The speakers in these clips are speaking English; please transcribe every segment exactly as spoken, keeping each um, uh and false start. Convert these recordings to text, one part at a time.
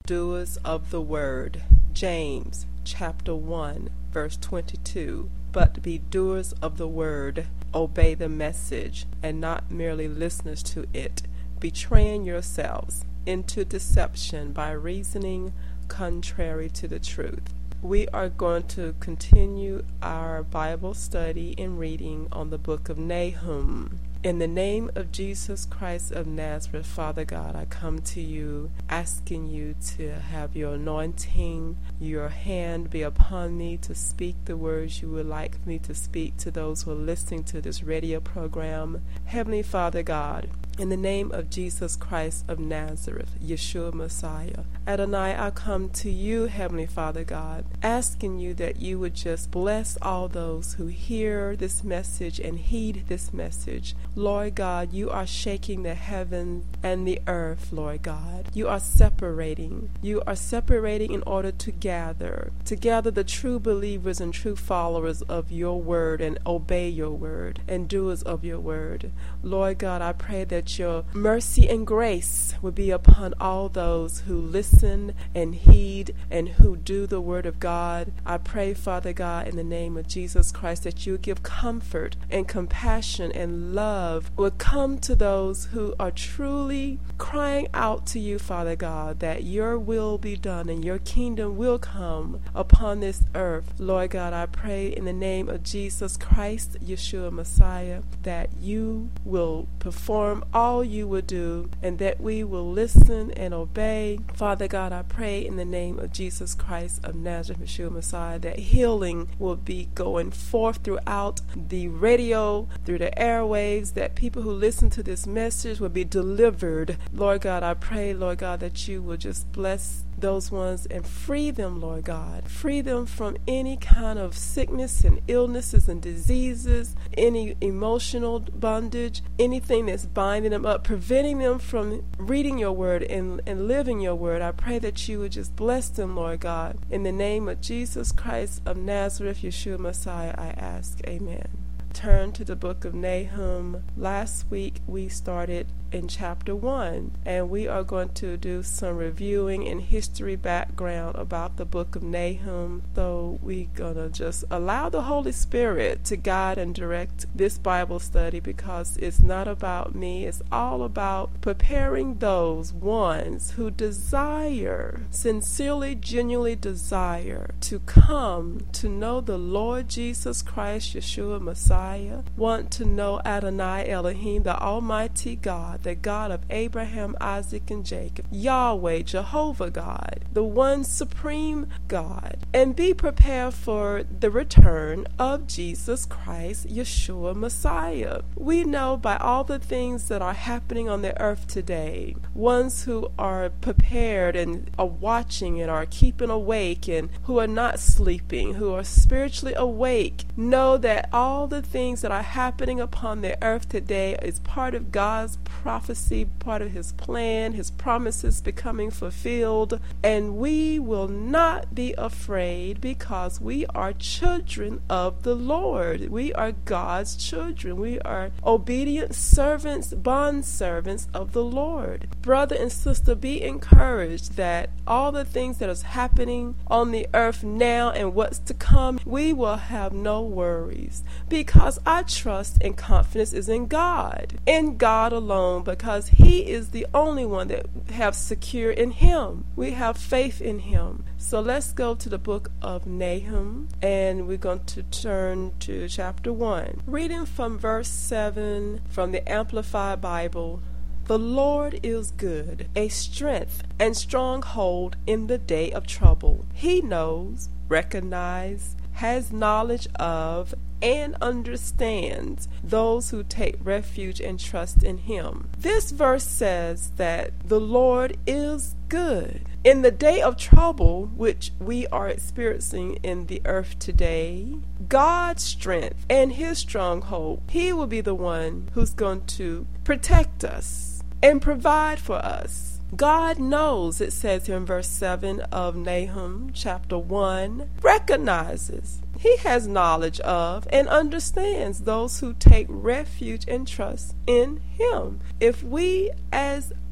doers of the word. James chapter one, verse twenty-two. But be doers of the word, obey the message, and not merely listeners to it, betraying yourselves into deception by reasoning contrary to the truth. We are going to continue our Bible study and reading on the book of Nahum. In the name of Jesus Christ of Nazareth, Father God, I come to you asking you to have your anointing, your hand be upon me to speak the words you would like me to speak to those who are listening to this radio program. Heavenly Father God, in the name of Jesus Christ of Nazareth, Yeshua Messiah, Adonai, I come to you, Heavenly Father God, asking you that you would just bless all those who hear this message and heed this message. Lord God, you are shaking the heaven and the earth, Lord God. You are separating. You are separating in order to gather, to gather the true believers and true followers of your word and obey your word and doers of your word. Lord God, I pray that your mercy and grace will be upon all those who listen and heed and who do the word of God. I pray, Father God, in the name of Jesus Christ, that you give comfort and compassion and love will come to those who are truly crying out to you, Father God, that your will be done and your kingdom will come upon this earth. Lord God, I pray in the name of Jesus Christ, Yeshua Messiah, that you will perform all you will do and that we will listen and obey. Father God, I pray in the name of Jesus Christ of Nazareth, Yeshua Messiah, that healing will be going forth throughout the radio, through the airwaves, that people who listen to this message will be delivered. Lord God, I pray, Lord God, that you will just bless those ones and free them, Lord God. Free them from any kind of sickness and illnesses and diseases, any emotional bondage, anything that's binding them up, preventing them from reading your word and, and living your word. I pray that you would just bless them, Lord God. In the name of Jesus Christ of Nazareth, Yeshua Messiah, I ask. Amen. Turn to the book of Nahum. Last week we started in chapter one, and we are going to do some reviewing and history background about the book of Nahum. So we're gonna just allow the Holy Spirit to guide and direct this Bible study, because it's not about me. It's all about preparing those ones who desire, sincerely, genuinely desire to come to know the Lord Jesus Christ, Yeshua Messiah, want to know Adonai Elohim, the Almighty God, the God of Abraham, Isaac, and Jacob, Yahweh, Jehovah God, the one supreme God, and be prepared for the return of Jesus Christ, Yeshua Messiah. We know by all the things that are happening on the earth today, ones who are prepared and are watching and are keeping awake and who are not sleeping, who are spiritually awake, know that all the things that are happening upon the earth today is part of God's prophecy, part of his plan, his promises becoming fulfilled, and we will not be afraid because we are children of the Lord. We are God's children. We are obedient servants, bond servants of the Lord. Brother and sister, be encouraged that all the things that is happening on the earth now and what's to come, we will have no worries, because our trust and confidence is in God, in God alone, because he is the only one that we have secure in him. We have faith in him. So let's go to the book of Nahum, and we're going to turn to chapter one. Reading from verse seven from the Amplified Bible. The Lord is good, a strength and stronghold in the day of trouble. He knows, recognizes, has knowledge of, and understands those who take refuge and trust in him. This verse says that the Lord is good. In the day of trouble, which we are experiencing in the earth today, God's strength and his stronghold, he will be the one who's going to protect us and provide for us. God knows, it says here in verse seven of Nahum chapter one, recognizes, he has knowledge of and understands those who take refuge and trust in him. If we as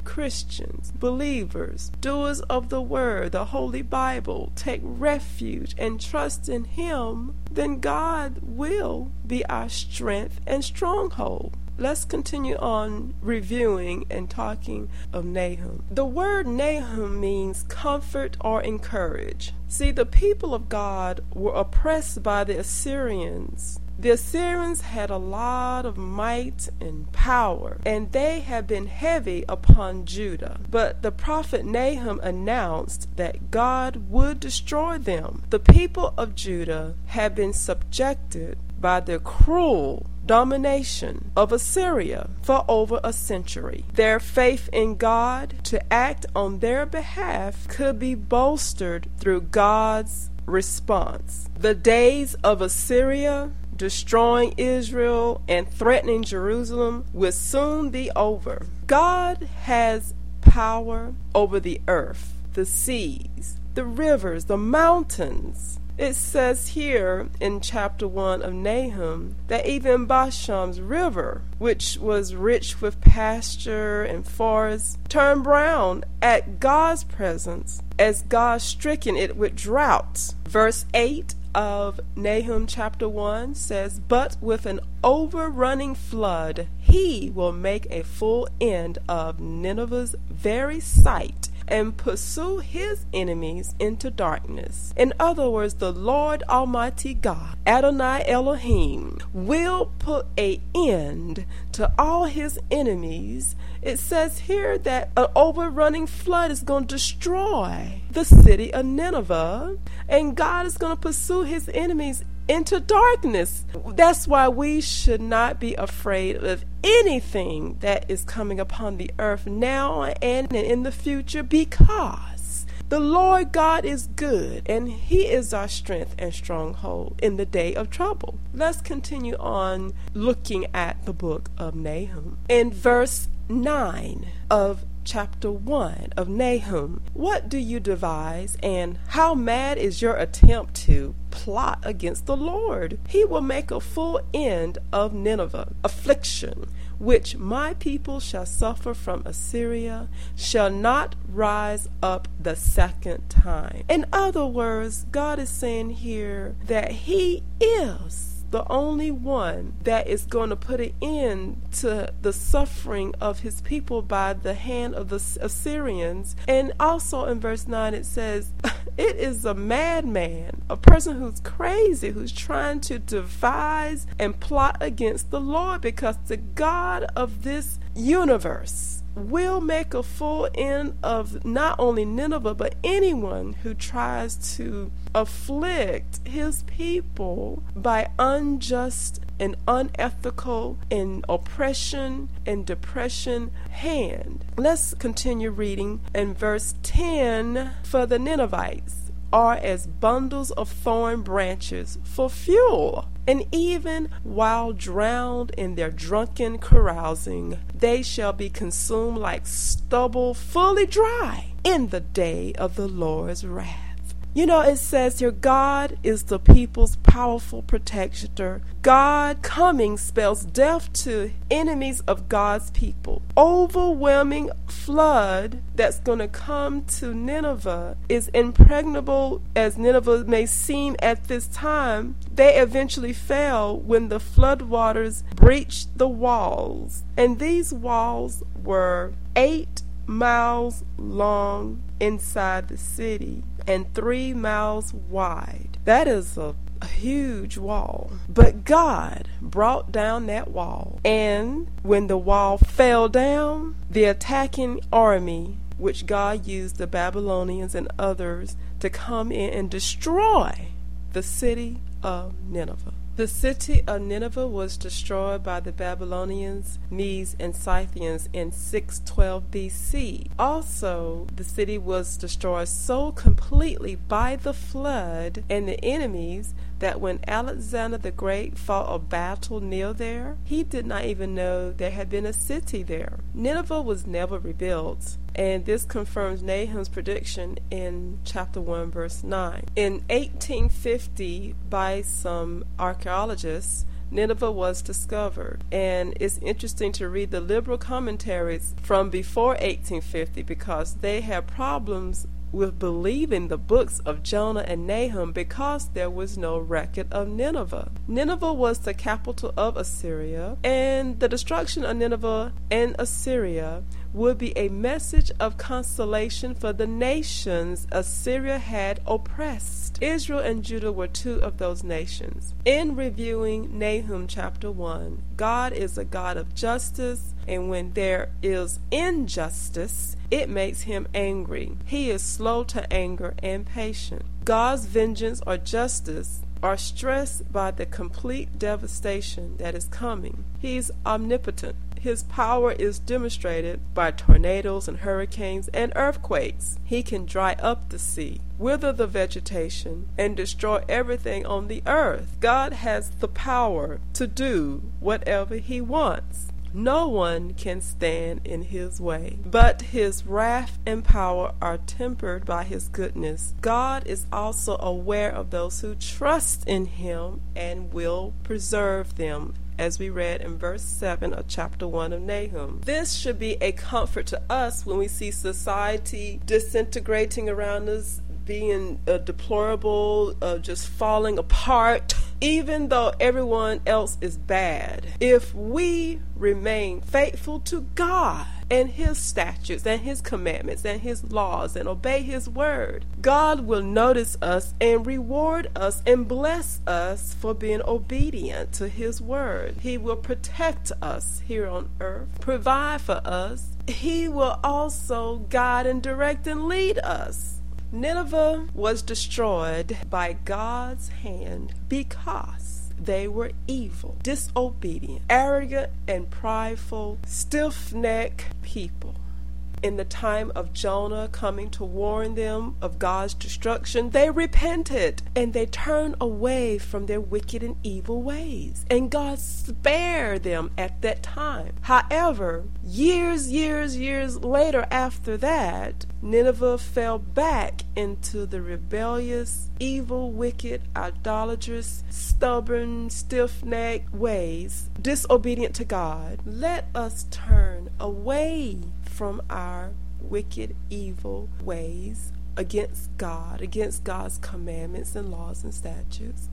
Christians, believers, doers of the word, the Holy Bible, take refuge and trust in Him, then God will be our strength and stronghold. Let's continue on reviewing and talking of Nahum. The word Nahum means comfort or encourage. See, the people of God were oppressed by the Assyrians. The Assyrians had a lot of might and power, and they had been heavy upon Judah. But the prophet Nahum announced that God would destroy them. The people of Judah had been subjected by the cruel domination of Assyria for over a century. Their faith in God to act on their behalf could be bolstered through God's response. The days of Assyria destroying Israel and threatening Jerusalem will soon be over. God has power over the earth, the seas, the rivers, the mountains. It says here in chapter one of Nahum that even Bashan's river, which was rich with pasture and forests, turned brown at God's presence as God stricken it with droughts. Verse eight of Nahum chapter one says, "But with an overrunning flood he will make a full end of Nineveh's very sight, and pursue his enemies into darkness." In other words, the Lord Almighty God, Adonai Elohim, will put an end to all his enemies. It says here that an overrunning flood is going to destroy the city of Nineveh, and God is going to pursue his enemies into darkness. That's why we should not be afraid of anything that is coming upon the earth now and in the future, because the Lord God is good and he is our strength and stronghold in the day of trouble. Let's continue on looking at the book of Nahum. In verse nine of chapter one of Nahum, "What do you devise, and how mad is your attempt to plot against the Lord? He will make a full end of Nineveh. Affliction, which my people shall suffer from Assyria, shall not rise up the second time." In other words, God is saying here that he is the only one that is going to put an end to the suffering of his people by the hand of the Assyrians. And also in verse nine it says, it is a madman, a person who's crazy, who's trying to devise and plot against the Lord, because the God of this universe will make a full end of not only Nineveh, but anyone who tries to afflict his people by unjust and unethical and oppression and depression hand. Let's continue reading in verse ten. "For the Ninevites are as bundles of thorn branches for fuel, and even while drowned in their drunken carousing, they shall be consumed like stubble fully dry in the day of the Lord's wrath." You know, it says here, God is the people's powerful protector. God coming spells death to enemies of God's people. Overwhelming flood that's going to come to Nineveh is impregnable as Nineveh may seem at this time. They eventually fell when the flood waters breached the walls. And these walls were eight miles long inside the city and three miles wide. That is a, a huge wall. But God brought down that wall. And when the wall fell down, the attacking army, which God used the Babylonians and others to come in and destroy the city of Nineveh. The city of Nineveh was destroyed by the Babylonians, Medes, and Scythians in six twelve B C. Also, the city was destroyed so completely by the flood and the enemies that when Alexander the Great fought a battle near there, he did not even know there had been a city there. Nineveh was never rebuilt, and this confirms Nahum's prediction in chapter one, verse nine. In eighteen fifty, by some archaeologists, Nineveh was discovered. And it's interesting to read the liberal commentaries from before eighteen fifty because they have problems with believing the books of Jonah and Nahum because there was no record of Nineveh. Nineveh was the capital of Assyria, and the destruction of Nineveh and Assyria would be a message of consolation for the nations Assyria had oppressed. Israel and Judah were two of those nations. In reviewing Nahum chapter one, God is a God of justice, and when there is injustice, it makes him angry. He is slow to anger and patient. God's vengeance or justice are stressed by the complete devastation that is coming. He's omnipotent. His power is demonstrated by tornadoes and hurricanes and earthquakes. He can dry up the sea, wither the vegetation, and destroy everything on the earth. God has the power to do whatever he wants. No one can stand in his way, but his wrath and power are tempered by his goodness. God is also aware of those who trust in him and will preserve them, as we read in verse seven of chapter one of Nahum. This should be a comfort to us when we see society disintegrating around us, being uh, deplorable, uh, just falling apart, even though everyone else is bad. If we remain faithful to God and his statutes and his commandments and his laws and obey his word, God will notice us and reward us and bless us for being obedient to his word. He will protect us here on earth, provide for us. He will also guide and direct and lead us. Nineveh was destroyed by God's hand because they were evil, disobedient, arrogant, and prideful, stiff-necked people. In the time of Jonah coming to warn them of God's destruction, they repented and they turned away from their wicked and evil ways, and God spared them at that time. However, years, years, years later after that, Nineveh fell back into the rebellious, evil, wicked, idolatrous, stubborn, stiff-necked ways, disobedient to God. Let us turn away from our wicked, evil ways against God, against God's commandments and laws and statutes.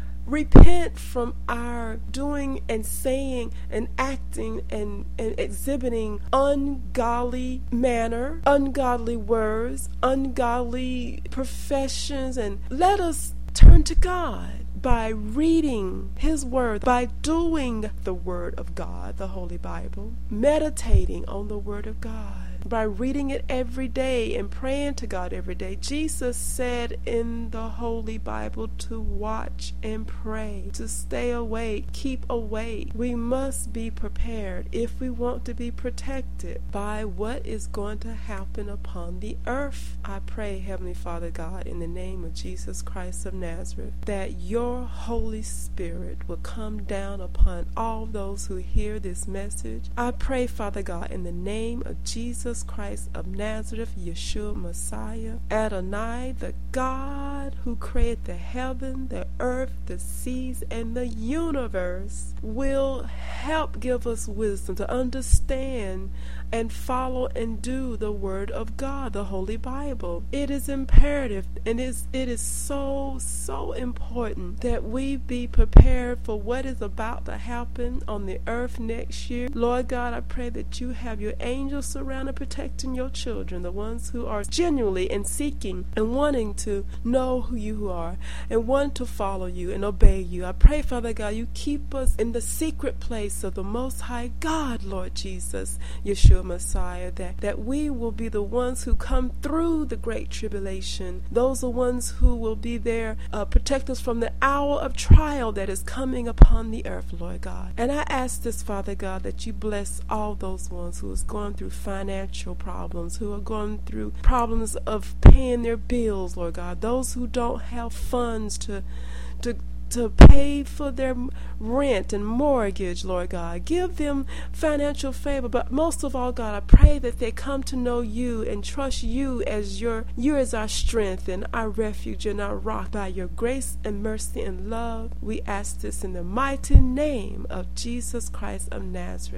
Repent from our doing and saying and acting and, and exhibiting ungodly manner, ungodly words, ungodly professions, and let us turn to God by reading his word, by doing the word of God, the Holy Bible, meditating on the word of God, by reading it every day and praying to God every day. Jesus said in the Holy Bible to watch and pray, to stay awake, keep awake. We must be prepared if we want to be protected by what is going to happen upon the earth. I pray, Heavenly Father God, in the name of Jesus Christ of Nazareth, that your Holy Spirit will come down upon all those who hear this message. I pray, Father God, in the name of Jesus Christ of Nazareth, Yeshua Messiah, Adonai, the God who created the heaven, the earth, the seas, and the universe, will help give us wisdom to understand and follow and do the word of God, the Holy Bible. It is imperative and is it is so, so important that we be prepared for what is about to happen on the earth next year. Lord God, I pray that you have your angels surrounded, protecting your children, the ones who are genuinely and seeking and wanting to know who you are and want to follow you and obey you. I pray, Father God, you keep us in the secret place of the Most High God, Lord Jesus, Yeshua Messiah, that, that we will be the ones who come through the great tribulation. Those are ones who will be there, uh, protect us from the hour of trial that is coming upon the earth, Lord God. And I ask this, Father God, that you bless all those ones who is going through financial problems, who are going through problems of paying their bills, Lord God, those who don't have funds to to to pay for their rent and mortgage, Lord God. Give them financial favor, but most of all, God, I pray that they come to know you and trust you as your you as our strength and our refuge and our rock. By your grace and mercy and love, we ask this in the mighty name of Jesus Christ of Nazareth.